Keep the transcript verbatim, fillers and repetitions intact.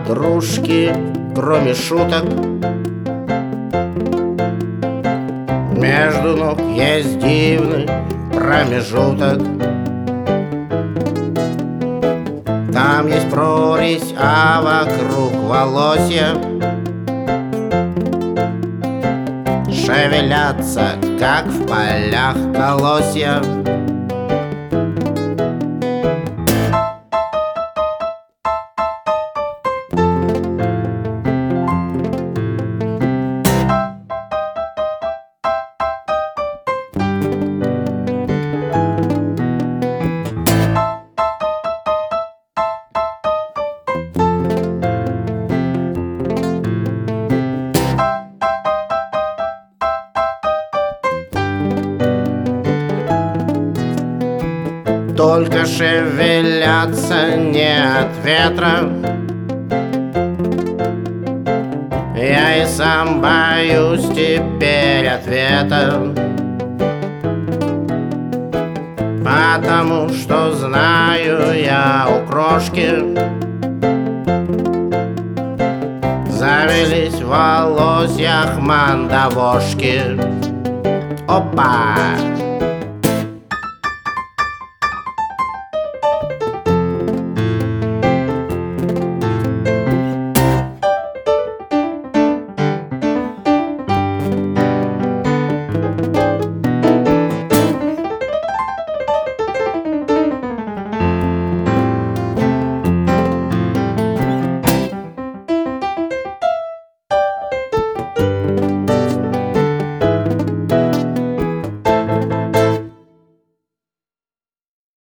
подружки, кроме шуток. Между ног есть дивный промежуток. Там есть прорезь, а вокруг волосья шевелятся, как в полях колосья. Только шевелятся не от ветра. Я и сам боюсь теперь ответа, потому что знаю я у крошки завелись в волосьях мандавошки. Опа!